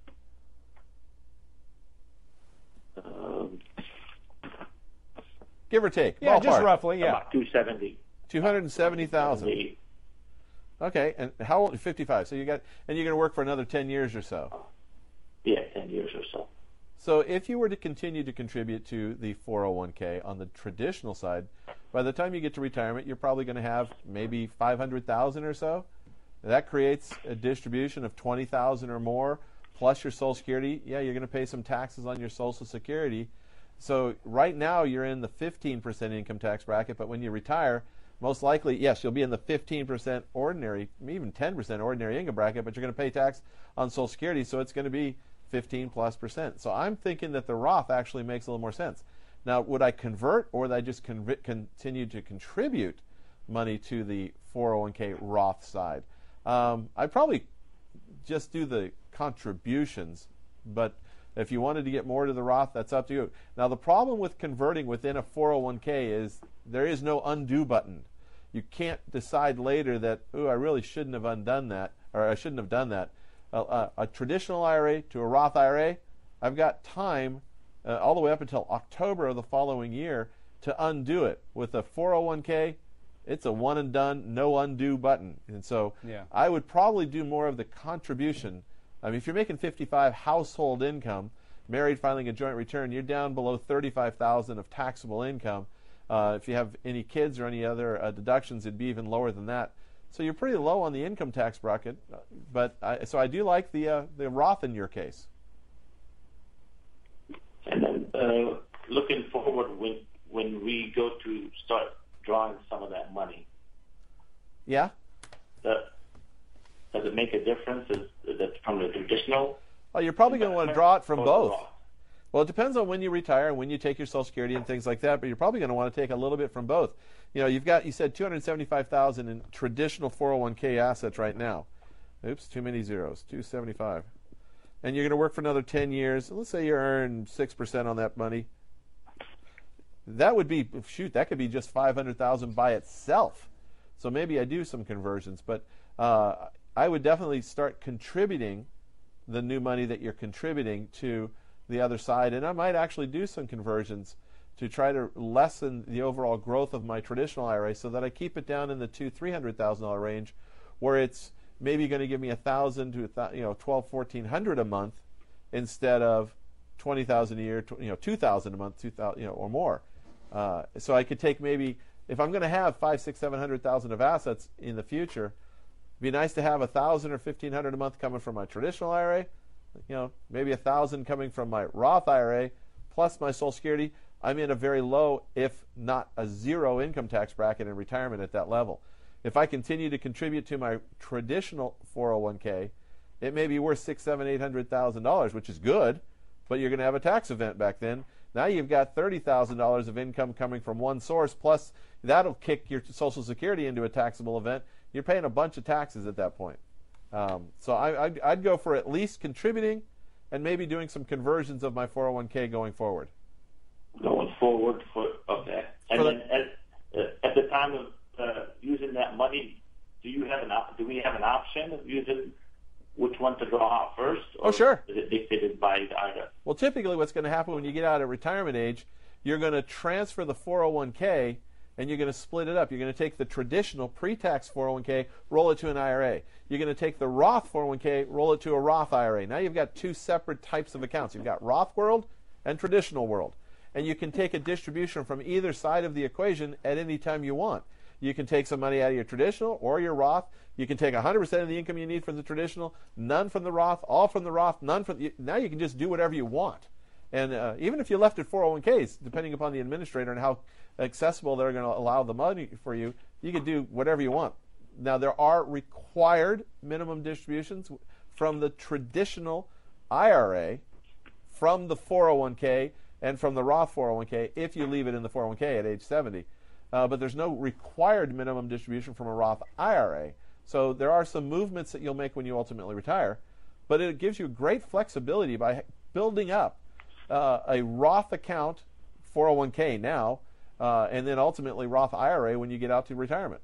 um, give or take. Yeah, ballpark. Just roughly, yeah. About two hundred seventy. two hundred seventy thousand. Okay, and how old? fifty-five. So you got, and you're going to work for another ten years or so. Yeah, ten years or so. So if you were to continue to contribute to the four oh one k on the traditional side, by the time you get to retirement, you're probably going to have maybe five hundred thousand or so. That creates a distribution of twenty thousand or more, plus your Social Security. Yeah, you're going to pay some taxes on your Social Security. So right now you're in the fifteen percent income tax bracket, but when you retire, most likely, yes, you'll be in the fifteen percent ordinary, even ten percent ordinary income bracket, but you're going to pay tax on Social Security, so it's going to be fifteen plus percent. So I'm thinking that the Roth actually makes a little more sense. Now, would I convert, or would I just con- continue to contribute money to the four oh one k Roth side? Um, I'd probably just do the contributions, but if you wanted to get more to the Roth, that's up to you. Now, the problem with converting within a four oh one k is there is no undo button. You can't decide later that, ooh, I really shouldn't have undone that, or I shouldn't have done that. Uh, uh, a traditional I R A to a Roth I R A, I've got time uh, all the way up until October of the following year to undo it. With a four oh one k, it's a one and done, no undo button. And so yeah. I would probably do more of the contribution. I mean, if you're making fifty-five household income, married, filing a joint return, you're down below thirty-five thousand of taxable income. Uh, if you have any kids or any other uh, deductions, it'd be even lower than that. So you're pretty low on the income tax bracket. But I, so I do like the uh, the Roth in your case. And then uh, looking forward, when when we go to start drawing some of that money, yeah, the, does it make a difference? Is, is that from the traditional? Oh, you're probably going to want to draw it from both. Well, it depends on when you retire and when you take your Social Security and things like that, but you're probably going to want to take a little bit from both. You know, you've got, you said two hundred seventy-five thousand dollars in traditional four oh one k assets right now. Oops, too many zeros, two hundred seventy-five. And you're going to work for another ten years. Let's say you earn six percent on that money. That would be, shoot, that could be just five hundred thousand dollars by itself. So maybe I do some conversions, but uh, I would definitely start contributing the new money that you're contributing to the other side, and I might actually do some conversions to try to lessen the overall growth of my traditional I R A so that I keep it down in the two, three hundred thousand dollar range, where it's maybe going to give me a thousand to you know twelve, fourteen hundred a month instead of twenty thousand a year, you know, two thousand a month, two thousand, you know, or more. Uh, so I could take maybe, if I'm going to have five, six, seven hundred thousand of assets in the future, it'd be nice to have a thousand or fifteen hundred a month coming from my traditional I R A, you know, maybe a thousand coming from my Roth I R A, plus my Social Security. I'm in a very low, if not a zero income tax bracket in retirement at that level. If I continue to contribute to my traditional four oh one k, it may be worth six, seven, eight hundred thousand dollars, which is good, but you're going to have a tax event back then. Now you've got thirty thousand dollars of income coming from one source, plus that'll kick your Social Security into a taxable event. You're paying a bunch of taxes at that point. Um, so I, I'd, I'd go for at least contributing and maybe doing some conversions of my four oh one k going forward. Going forward for okay, and for then the, at, at the time of uh, using that money, do you have an op- do we have an option of using which one to draw out first? Or oh, sure. Is it dictated by the I R S? Well, typically, what's going to happen when you get out at retirement age, you're going to transfer the four oh one k and you're going to split it up. You're going to take the traditional pre-tax four oh one k, roll it to an I R A. You're going to take the Roth four oh one k, roll it to a Roth I R A. Now you've got two separate types of accounts. You've got Roth World and Traditional World. And you can take a distribution from either side of the equation at any time you want. You can take some money out of your traditional or your Roth. You can take one hundred percent of the income you need from the traditional, none from the Roth, all from the Roth, none from the, now you can just do whatever you want. And uh, even if you left it four oh one k's, depending upon the administrator and how accessible they're going to allow the money for you, you can do whatever you want. Now, there are required minimum distributions from the traditional I R A, from the four oh one k, and from the Roth four oh one k if you leave it in the four oh one k at age seventy. Uh, but there's no required minimum distribution from a Roth I R A. So there are some movements that you'll make when you ultimately retire, but it gives you great flexibility by building up uh, a Roth account, four oh one k now, uh, and then ultimately Roth I R A when you get out to retirement.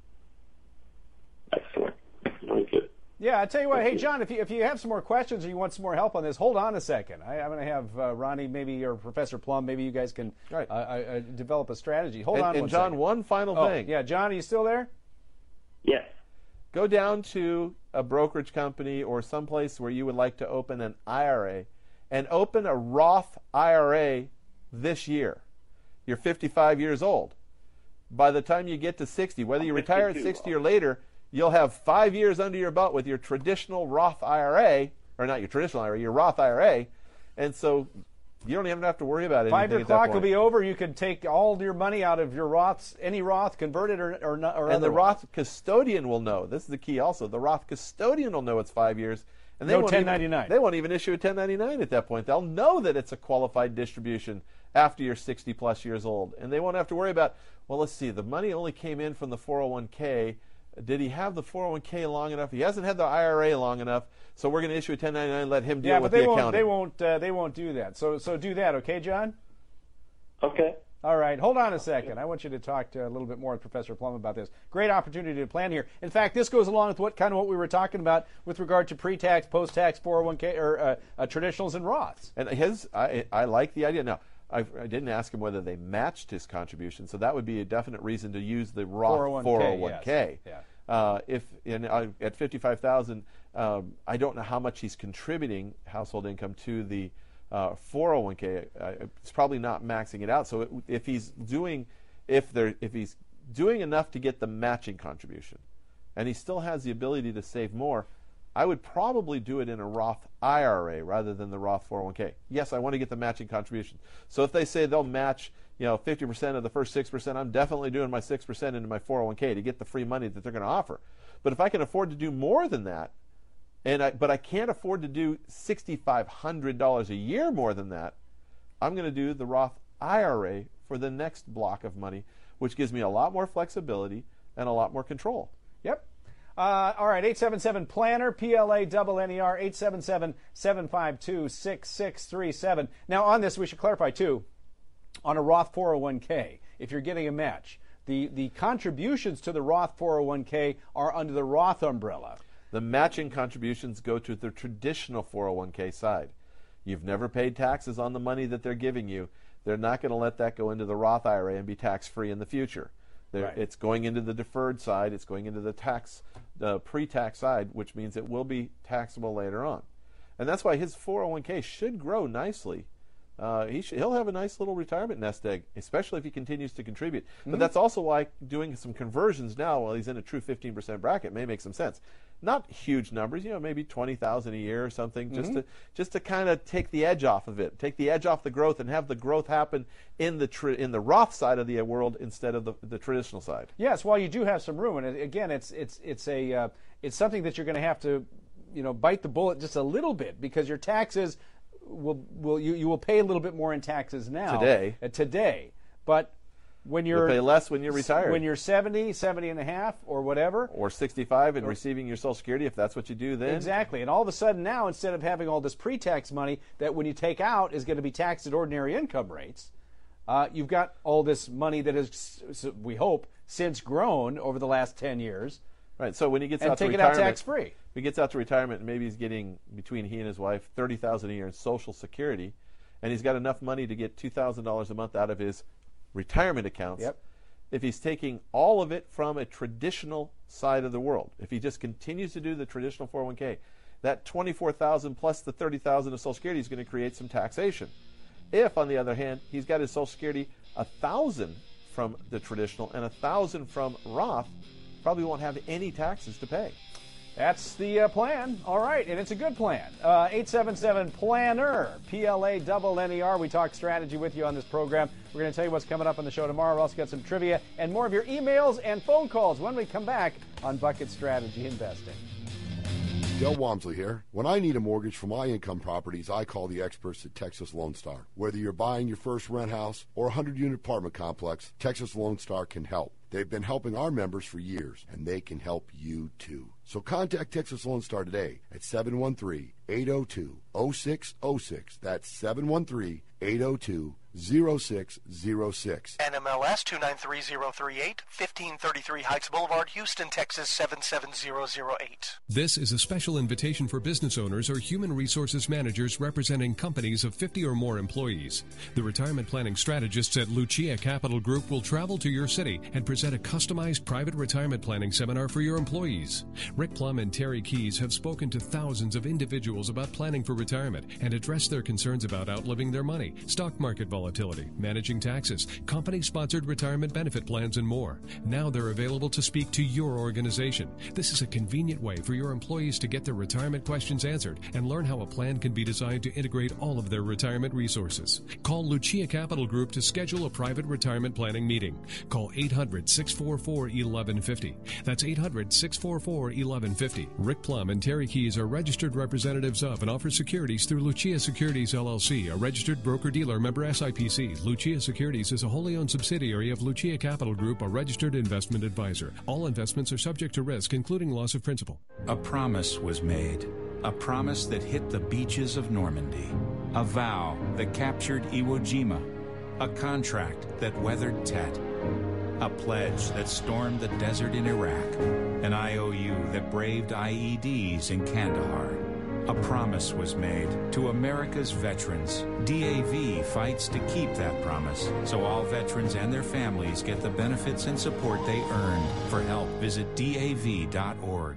Excellent. Very good. Yeah, I tell you what. Hey, John, if you if you have some more questions or you want some more help on this, hold on a second. I, I'm going to have uh, Ronnie, maybe, or Professor Plum, maybe you guys can right. uh, uh, develop a strategy. Hold and, on. And one John, second. one final oh, thing. Yeah, John, are you still there? Yes. Go down to a brokerage company or someplace where you would like to open an I R A, and open a Roth I R A this year. You're fifty-five years old. By the time you get to sixty, whether you retire at sixty or later, you'll have five years under your belt with your traditional Roth I R A, or not your traditional I R A, your Roth I R A, and so you don't even have to worry about it. Five-year clock will be over. You can take all your money out of your Roths, any Roth, convert it or or, not, or and the Roth custodian will know. This is the key also. The Roth custodian will know it's five years. And they no won't ten ninety-nine. Even, they won't even issue a ten ninety-nine at that point. They'll know that it's a qualified distribution after you're sixty plus years old. And they won't have to worry about, well, let's see, the money only came in from the four oh one k. Did he have the four oh one k long enough? He hasn't had the I R A long enough, so we're going to issue a ten ninety-nine and let him deal yeah, with but they the won't, accounting. They won't, uh, they won't do that. So, so do that, okay, John? Okay. All right, hold on a second. I want you to talk to a little bit more with Professor Plum about this. Great opportunity to plan here. In fact, this goes along with what kind of what we were talking about with regard to pre-tax, post-tax four oh one k or uh, uh, traditionals and Roths. And his, I, I like the idea. Now, I, I didn't ask him whether they matched his contribution, so that would be a definite reason to use the Roth four oh one k. Yes. Yeah. Uh, if in, uh, at fifty-five thousand, um, I don't know how much he's contributing household income to the uh, four oh one k. Uh, it's probably not maxing it out. So it, if he's doing, if there, if he's doing enough to get the matching contribution, and he still has the ability to save more, I would probably do it in a Roth I R A rather than the Roth four oh one k. Yes, I want to get the matching contribution. So if they say they'll match, you know, fifty percent of the first six percent, I'm definitely doing my six percent into my four oh one k to get the free money that they're going to offer. But if I can afford to do more than that, and I, but I can't afford to do six thousand five hundred dollars a year more than that, I'm going to do the Roth I R A for the next block of money, which gives me a lot more flexibility and a lot more control. Yep. Uh, all right, eight seven seven planner, P L A N N E R, eight seven seven, seven five two, six six three seven. Now, on this, we should clarify, too, on a Roth four oh one k, if you're getting a match, the, the contributions to the Roth four oh one k are under the Roth umbrella. The matching contributions go to the traditional four oh one k side. You've never paid taxes on the money that they're giving you. They're not going to let that go into the Roth I R A and be tax-free in the future. Right. It's going into the deferred side. It's going into the tax uh, pre-tax side, which means it will be taxable later on. And that's why his four oh one k should grow nicely. Uh, he should, he'll have a nice little retirement nest egg, especially if he continues to contribute. Mm-hmm. But that's also why doing some conversions now while he's in a true fifteen percent bracket may make some sense. Not huge numbers, you know, maybe twenty thousand a year or something, just mm-hmm. to just to kind of take the edge off of it, take the edge off the growth, and have the growth happen in the tr- in the Roth side of the world instead of the, the traditional side. Yes, while you do have some room, and again, it's it's it's a uh, it's something that you're going to have to, you know, bite the bullet just a little bit, because your taxes will will you, you will pay a little bit more in taxes now today uh, today, but when you're You'll pay less when you're retired. When you're seventy, seventy and a half, or whatever, or sixty-five and or, receiving your Social Security, if that's what you do then. Exactly. And all of a sudden now, instead of having all this pre-tax money that when you take out is going to be taxed at ordinary income rates, uh, you've got all this money that has, we hope, since grown over the last ten years. Right. So when he gets and out to take retirement, it out tax-free. He gets out to retirement, and maybe he's getting, between he and his wife, thirty thousand dollars a year in Social Security, and he's got enough money to get two thousand dollars a month out of his retirement accounts. Yep. If he's taking all of it from a traditional side of the world, if he just continues to do the traditional four oh one k, that twenty-four thousand dollars plus the thirty thousand dollars of Social Security is going to create some taxation. If, on the other hand, he's got his Social Security one thousand dollars from the traditional and one thousand dollars from Roth, probably won't have any taxes to pay. That's the uh, plan. All right, and it's a good plan. Uh, eight seven seven PLANNER, P L A N N E R. We talk strategy with you on this program. We're going to tell you what's coming up on the show tomorrow. We'll also got some trivia and more of your emails and phone calls when we come back on Bucket Strategy Investing. Del Walmsley here. When I need a mortgage for my income properties, I call the experts at Texas Lone Star. Whether you're buying your first rent house or a hundred-unit apartment complex, Texas Lone Star can help. They've been helping our members for years, and they can help you too. So contact Texas Lone Star today at seven one three, eight zero two, zero six zero six. That's seven one three, eight zero two, zero six zero six. N M L S two nine three zero three eight, fifteen thirty-three Heights Boulevard, Houston, Texas seven seven zero zero eight. This is a special invitation for business owners or human resources managers representing companies of fifty or more employees. The retirement planning strategists at Lucia Capital Group will travel to your city and present a customized private retirement planning seminar for your employees. Rick Plum and Terry Keys have spoken to thousands of individuals about planning for retirement and addressed their concerns about outliving their money, stock market volatility, managing taxes, company-sponsored retirement benefit plans, and more. Now they're available to speak to your organization. This is a convenient way for your employees to get their retirement questions answered and learn how a plan can be designed to integrate all of their retirement resources. Call Lucia Capital Group to schedule a private retirement planning meeting. Call eight hundred, six four four, eleven fifty. That's eight hundred, six four four, eleven fifty. Rick Plum and Terry Keys are registered representatives of and offer securities through Lucia Securities, L L C, a registered broker-dealer member S I P C. Lucia Securities is a wholly owned subsidiary of Lucia Capital Group, a registered investment advisor. All investments are subject to risk, including loss of principal. A promise was made. A promise that hit the beaches of Normandy. A vow that captured Iwo Jima. A contract that weathered Tet. A pledge that stormed the desert in Iraq. An I O U that braved I E Ds in Kandahar. A promise was made to America's veterans. D A V fights to keep that promise, so all veterans and their families get the benefits and support they earned. For help, visit D A V dot org.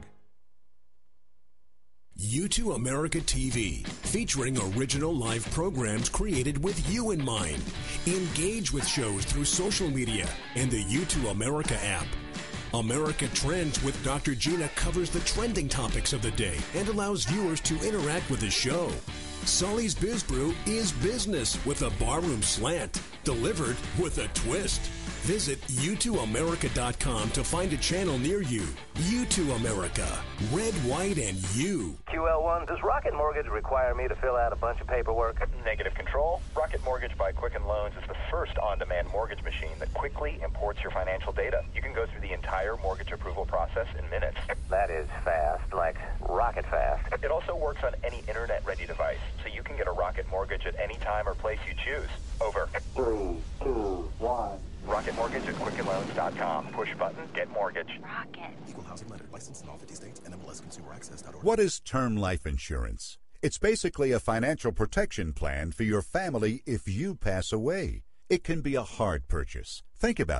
U two America T V, featuring original live programs created with you in mind. Engage with shows through social media and the U two America app. America Trends with Doctor Gina covers the trending topics of the day and allows viewers to interact with the show. Sully's Biz Brew is business with a barroom slant, delivered with a twist. Visit U two America dot com to find a channel near you. U two America, red, white, and you. Q L one, does Rocket Mortgage require me to fill out a bunch of paperwork? Negative control. Rocket Mortgage by Quicken Loans is the first on-demand mortgage machine that quickly imports your financial data. You can go through the entire mortgage approval process in minutes. That is fast, like rocket fast. It also works on any internet-ready device, so you can get a Rocket Mortgage at any time or place you choose. Over. Three, two, one. Rocket Mortgage at Quicken Loans dot com. Push button, get mortgage. Rocket. Equal housing lender. Licensed in all fifty states. N M L S Consumer Access dot org. What is term life insurance? It's basically a financial protection plan for your family if you pass away. It can be a hard purchase. Think about it.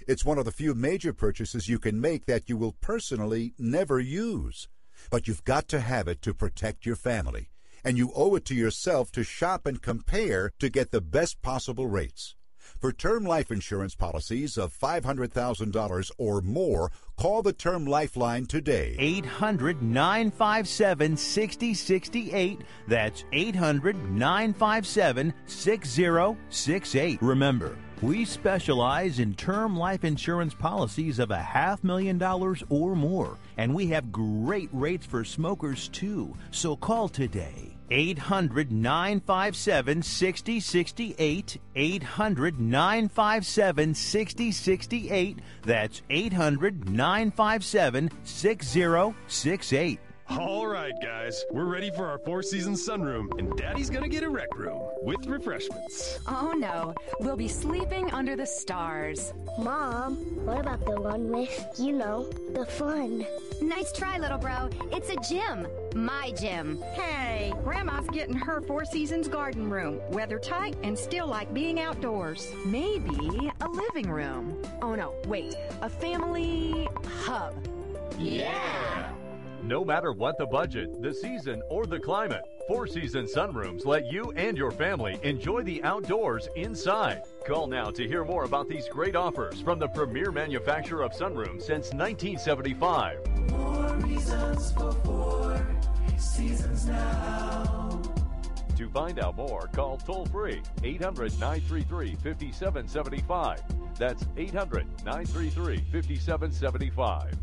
It's one of the few major purchases you can make that you will personally never use. But you've got to have it to protect your family, and you owe it to yourself to shop and compare to get the best possible rates. For term life insurance policies of five hundred thousand dollars or more, call the Term Lifeline today. eight hundred, nine five seven, six zero six eight. That's eight hundred, nine five seven, six zero six eight. Remember, we specialize in term life insurance policies of a half million dollars or more, and we have great rates for smokers too. So call today. eight hundred, nine five seven, six zero six eight. eight hundred, nine five seven, six zero six eight. That's eight hundred, nine five seven, six zero six eight. All right, guys, we're ready for our Four Seasons sunroom, and Daddy's gonna get a rec room with refreshments. Oh no, we'll be sleeping under the stars. Mom, what about the one with, you know, the fun? Nice try, little bro. It's a gym. My gym. Hey, Grandma's getting her Four Seasons garden room. Weather tight and still like being outdoors. Maybe a living room. Oh no, wait, a family hub. Yeah! No matter what the budget, the season, or the climate, Four Seasons Sunrooms let you and your family enjoy the outdoors inside. Call now to hear more about these great offers from the premier manufacturer of sunrooms since nineteen seventy-five. More reasons for Four Seasons now. To find out more, call toll-free eight hundred, nine three three, five seven seven five. That's eight hundred, nine three three, five seven seven five.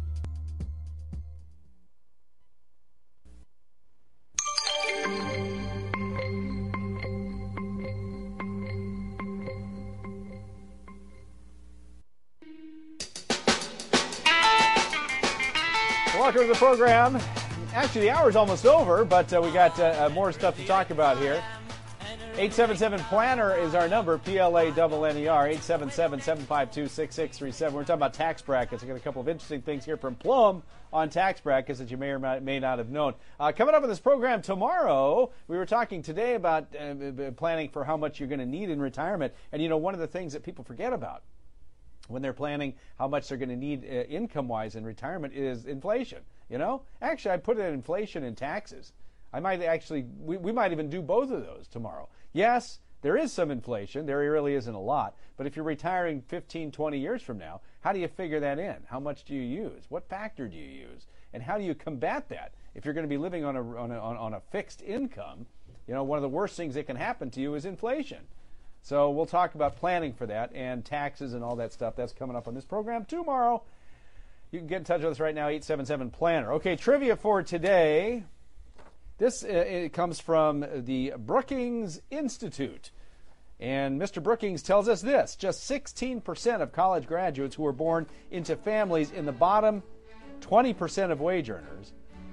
Welcome to the program. Actually, the hour's almost over, but uh, we got uh, more stuff to talk about here. eight seven seven planner is our number, P L A N N E R, eight seven seven, seven five two, six six three seven. We're talking about tax brackets. I got a couple of interesting things here from Plum on tax brackets that you may or may not have known. Uh, coming up in this program tomorrow, we were talking today about uh, planning for how much you're going to need in retirement. And, you know, one of the things that people forget about when they're planning how much they're going to need uh, income-wise in retirement is inflation, you know? Actually, I put it in inflation and taxes. I might actually, we, we might even do both of those tomorrow. Yes, there is some inflation. There really isn't a lot. But if you're retiring fifteen, twenty years from now, how do you figure that in? How much do you use? What factor do you use? And how do you combat that? If you're going to be living on a, on a, on a fixed income, you know, one of the worst things that can happen to you is inflation. So we'll talk about planning for that and taxes and all that stuff. That's coming up on this program tomorrow. You can get in touch with us right now, eight seven seven planner. Okay, trivia for today. This uh, it comes from the Brookings Institute. And Mister Brookings tells us this. Just sixteen percent of college graduates who were born into families in the bottom twenty percent of wage earners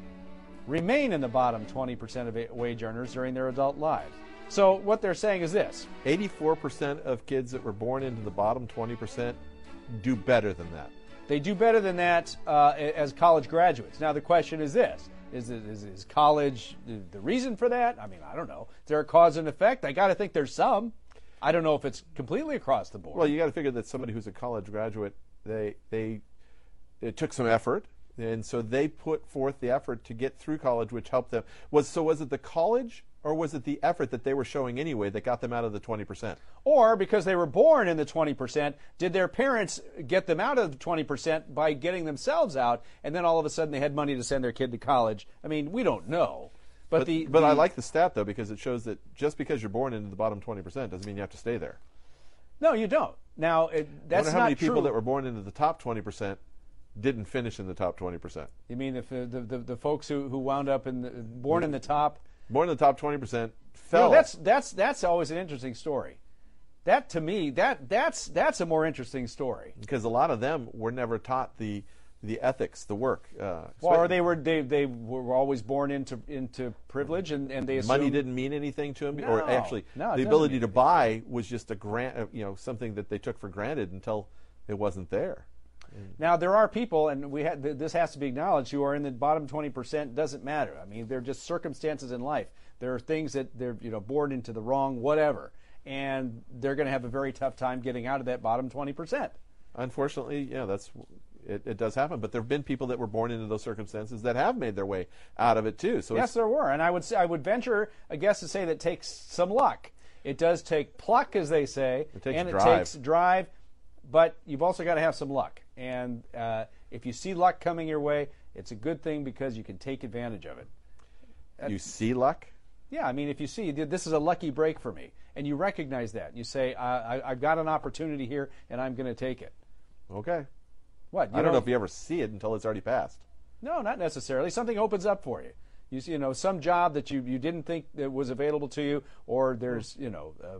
remain in the bottom twenty percent of wage earners during their adult lives. So what they're saying is this. eighty-four percent of kids that were born into the bottom twenty percent do better than that. They do better than that uh, as college graduates. Now the question is this. Is, is, is college the reason for that? I mean, I don't know. Is there a cause and effect? I got to think there's some. I don't know if it's completely across the board. Well, you got to figure that somebody who's a college graduate, they they it took some effort, and so they put forth the effort to get through college, which helped them. Was so was it the college or was it the effort that they were showing anyway that got them out of the twenty percent? Or because they were born in the twenty percent, did their parents get them out of the twenty percent by getting themselves out, and then all of a sudden they had money to send their kid to college? I mean, we don't know. But, but, the, but the, I like the stat, though, because it shows that just because you're born into the bottom twenty percent doesn't mean you have to stay there. No, you don't. Now, it, that's I wonder how not many people true. that were born into the top twenty percent didn't finish in the top twenty percent. You mean if the, the, the, the folks who, who wound up in the, born in the top... Born in the top twenty percent fell. You know, that's, that's, that's always an interesting story. That, to me, that that's that's a more interesting story. Because a lot of them were never taught the the ethics, the work. Uh, well, or they were they, they were always born into into privilege, and, and they assumed money didn't mean anything to them, no, or actually no, the ability to buy was just a grant, you know, something that they took for granted until it wasn't there. Now there are people, and we had this has to be acknowledged, who are in the bottom twenty percent. Doesn't matter. I mean, they're just circumstances in life. There are things that they're you know born into the wrong whatever, and they're going to have a very tough time getting out of that bottom twenty percent. Unfortunately, yeah, that's it, it does happen. But there have been people that were born into those circumstances that have made their way out of it too. So yes, there were, and I would say, I would venture a guess to say that it takes some luck. It does take pluck, as they say, it takes and drive. it takes drive. But you've also got to have some luck. And uh, if you see luck coming your way, it's a good thing because you can take advantage of it. That's, you see luck? Yeah, I mean, if you see, this is a lucky break for me, and you recognize that, and you say, I, I, I've got an opportunity here, and I'm going to take it. Okay. What? You I don't know if you ever see it until it's already passed. No, not necessarily. Something opens up for you. You see, you know, some job that you, you didn't think that was available to you, or there's, you know, uh,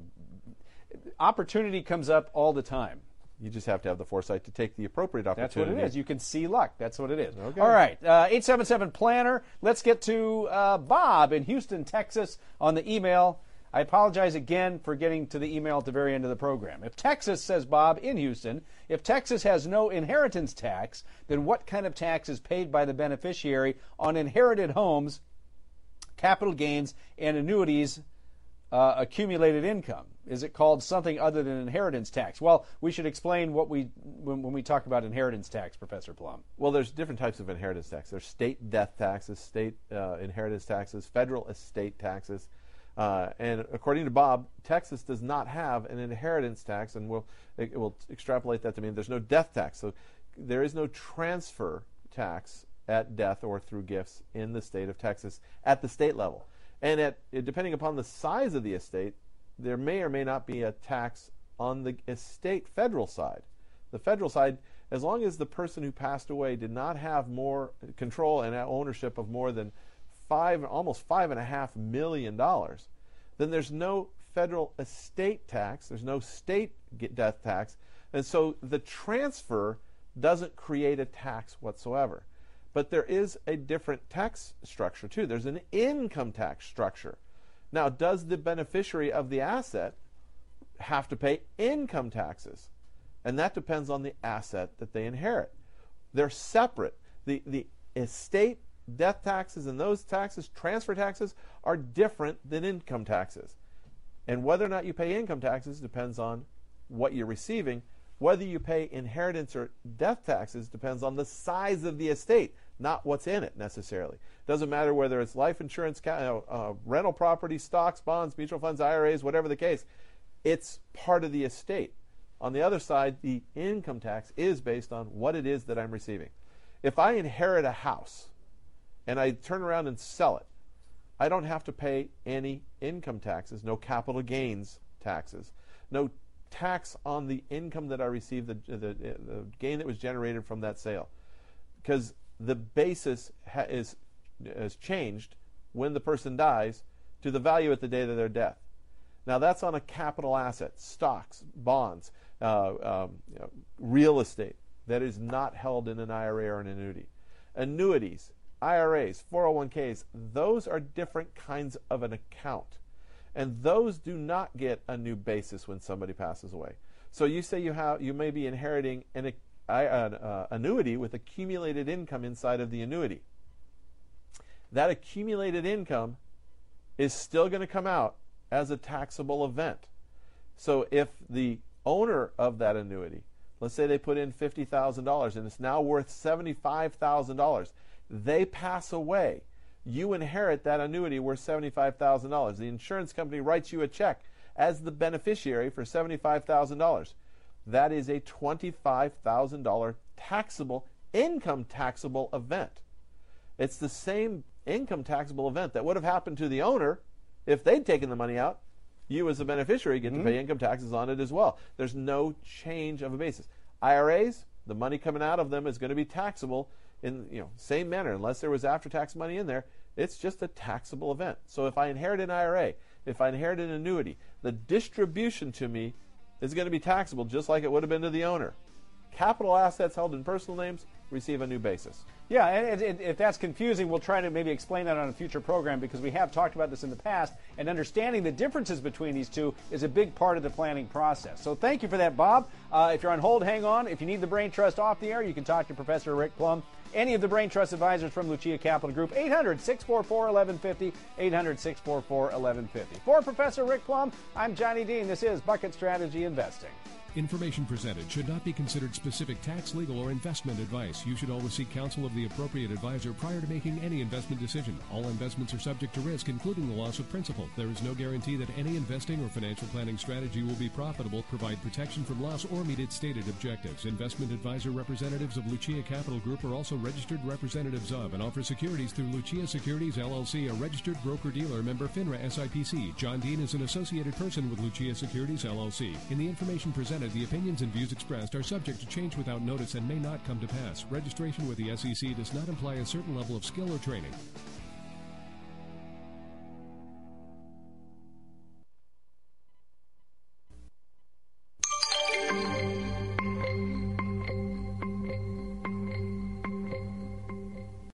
opportunity comes up all the time. You just have to have the foresight to take the appropriate opportunity. That's what it is. You can see luck. That's what it is. Okay. All right. Uh, eight seven seven planner. Let's get to uh, Bob in Houston, Texas on the email. I apologize again for getting to the email at the very end of the program. If Texas, says Bob in Houston, if Texas has no inheritance tax, then what kind of tax is paid by the beneficiary on inherited homes, capital gains, and annuities, uh, accumulated income? Is it called something other than inheritance tax? Well, we should explain what we when, when we talk about inheritance tax, Professor Plum. Well, there's different types of inheritance tax. There's state death taxes, state uh, inheritance taxes, federal estate taxes. Uh, and according to Bob, Texas does not have an inheritance tax, and we'll, it, we'll extrapolate that to mean there's no death tax. So there is no transfer tax at death or through gifts in the state of Texas at the state level. And at, depending upon the size of the estate, there may or may not be a tax on the estate federal side. The federal side, as long as the person who passed away did not have more control and ownership of more than five, almost five and a half million dollars, then there's no federal estate tax. There's no state death tax, and so the transfer doesn't create a tax whatsoever. But there is a different tax structure too. There's an income tax structure. Now, does the beneficiary of the asset have to pay income taxes? And that depends on the asset that they inherit. They're separate. The, the estate death taxes and those taxes, transfer taxes, are different than income taxes. And whether or not you pay income taxes depends on what you're receiving. Whether you pay inheritance or death taxes depends on the size of the estate, not what's in it necessarily. Doesn't matter whether it's life insurance, uh, rental property, stocks, bonds, mutual funds, I R As, whatever the case. It's part of the estate. On the other side, the income tax is based on what it is that I'm receiving. If I inherit a house and I turn around and sell it, I don't have to pay any income taxes, no capital gains taxes, no tax on the income that I received, the, the, the gain that was generated from that sale, because the basis ha- is, is changed when the person dies to the value at the date of their death. Now that's on a capital asset, stocks, bonds, uh, um, you know, real estate that is not held in an I R A or an annuity. Annuities, I R As, four oh one Ks, those are different kinds of an account. And those do not get a new basis when somebody passes away. So you say you have, you may be inheriting an, an uh, annuity with accumulated income inside of the annuity. That accumulated income is still going to come out as a taxable event. So if the owner of that annuity, let's say they put in fifty thousand dollars and it's now worth seventy-five thousand dollars, they pass away, you inherit that annuity worth seventy-five thousand dollars. The insurance company writes you a check as the beneficiary for seventy-five thousand dollars. That is a twenty-five thousand dollars taxable, income taxable event. It's the same income taxable event that would have happened to the owner if they'd taken the money out. You as a beneficiary get mm-hmm. to pay income taxes on it as well. There's no change of a basis. I R As, the money coming out of them is going to be taxable in, you know, same manner, unless there was after-tax money in there. It's just a taxable event. So if I inherit an I R A, if I inherit an annuity, the distribution to me is going to be taxable just like it would have been to the owner. Capital assets held in personal names receive a new basis. Yeah, and, and if that's confusing, we'll try to maybe explain that on a future program, because we have talked about this in the past, and understanding the differences between these two is a big part of the planning process. So thank you for that, Bob. Uh, if you're on hold, hang on. If you need the Brain Trust off the air, you can talk to Professor Rick Plum, any of the Brain Trust advisors from Lucia Capital Group, eight hundred, six four four, eleven fifty, eight hundred, six four four, eleven fifty. For Professor Rick Plum, I'm Johnny Dean. This is Bucket Strategy Investing. Information presented should not be considered specific tax, legal, or investment advice. You should always seek counsel of the appropriate advisor prior to making any investment decision. All investments are subject to risk, including the loss of principal. There is no guarantee that any investing or financial planning strategy will be profitable, provide protection from loss, or meet its stated objectives. Investment advisor representatives of Lucia Capital Group are also registered representatives of and offer securities through Lucia Securities, L L C, a registered broker-dealer, member FINRA S I P C. John Dean is an associated person with Lucia Securities, L L C. In the information presented, the opinions and views expressed are subject to change without notice and may not come to pass. Registration with the S E C does not imply a certain level of skill or training.